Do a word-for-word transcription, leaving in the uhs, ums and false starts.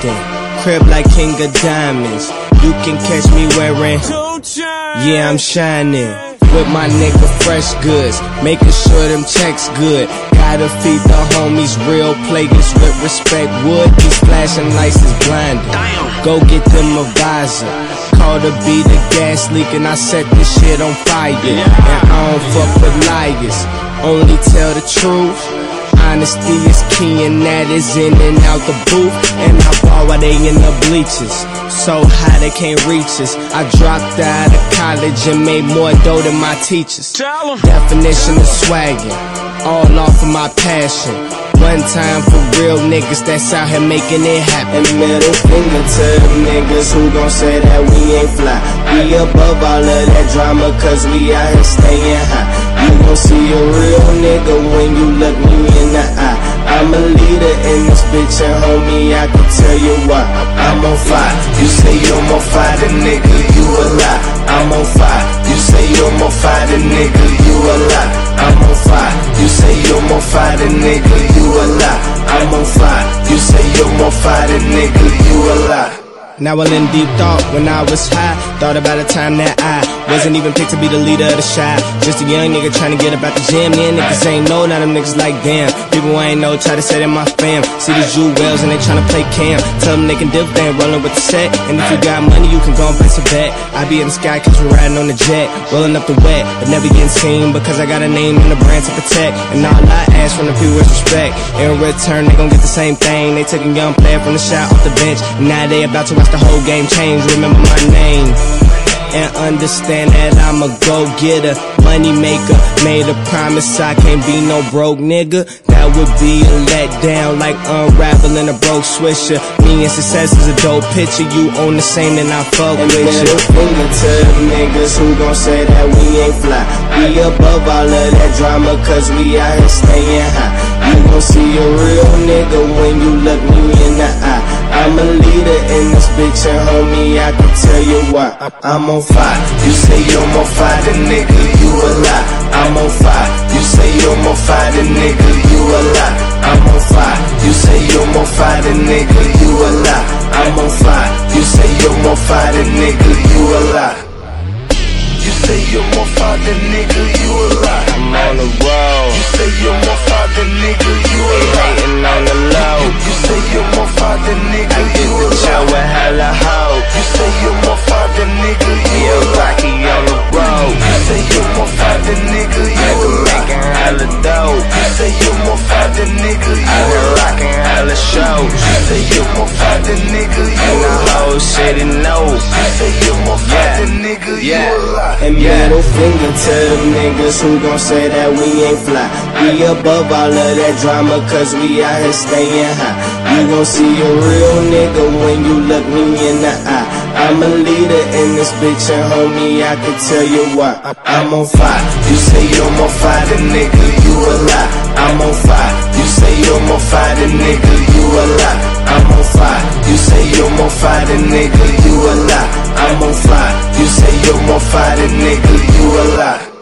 grinding, crib like king of diamonds. You can catch me wearing, yeah, I'm shining. With my nigga Fresh Goods, making sure them checks good. Gotta feed the homies, real players with respect. Wood, these flashing lights is blinding. Go get them a visor. Call the beat the gas leak and I set this shit on fire. And I don't fuck with liars, only tell the truth. Honesty is key and that is in and out the booth. And I ball while they in the bleachers, so high they can't reach us. I dropped out of college and made more dough than my teachers. Definition of swaggin', all off of my passion. One time for real niggas that's out here making it happen. And middle finger to them niggas who gon' say that we ain't fly. We above all of that drama cause we out here staying high. You gon' see a real nigga when you look me in the eye. I'm a leader in this bitch and homie, I can tell you why. I'm on fire. You say you're on fire, the nigga, you a lie. I'm on fire. You say you're on fire, the nigga, you a lie. I'm on fire. You say you're on fire, the nigga, you a lie. I'm on fire. You say you're on fire, the nigga, you a lie. Now I in deep thought when I was high. Thought about a time that I wasn't even picked to be the leader of the shy. Just a young nigga trying to get up out the gym. Then niggas ain't know, now them niggas like damn. People I ain't know try to say that my fam. See the jewels and they tryna play cam. Tell them they can dip, they ain't rolling with the set. And if you got money you can go and place a bet. I be in the sky cause we're riding on the jet, rolling up the wet, but never getting seen because I got a name and a brand to protect. And all I ask from the people is respect. In return they gon' get the same thing. They took a young player from the shot off the bench, and now they about to watch the whole game change. Remember my name and understand that I'm a go-getter, money maker. Made a promise I can't be no broke nigga. That would be a letdown, like unraveling a broke swisher. Me and success is a dope picture. You own the same and I fuck and with you. Middle finger to the niggas who gon' say that we ain't fly. We above all of that drama cause we out here staying high. You gon' see a real nigga when you look me in the eye. I'm a leader in this bitch and homie, I can tell you why. I'm on fire. You say you're on fire, the nigga, you a lie. I'm on fire. You say you're on fire, the nigga, you a lie. I'm on fire. You say you're on fire, the nigga, you a lie. I'm on fire. You say you're on fire, the nigga, you a lie. You say you're on fire, the nigga, you a lie. I'm on the road. You say you're on fire, the nigga, you a lie. Hating on the low. You say you're on fire, the nigga, you a lie. Chill with hella hope. You say you're on fire, the nigga, you a lie. Rocky on the road. You say you're on fire, the nigga, you a lie. Making hella dope. You say you're on fire, the nigga, you a lie. Out here rocking hella shows. You say you're on fire, the nigga, you a lie. And the whole city knows. You say you're on fire, the nigga, you a lie. And middle finger to them niggas who gon' say that we ain't fly. We above all of that drama cause we out here staying high. You gon' see a real nigga when you look me in the eye. I'm a leader in this bitch and homie, I can tell you why. I'm on fire. You say you're on fire, the nigga, you a lie. I'm on fire. You say you're on fire, the nigga, you a lie. I'm on fire. You say you're on fire, the nigga, you a lie. I'm on fire. You say you're on fire, the nigga, you a lie.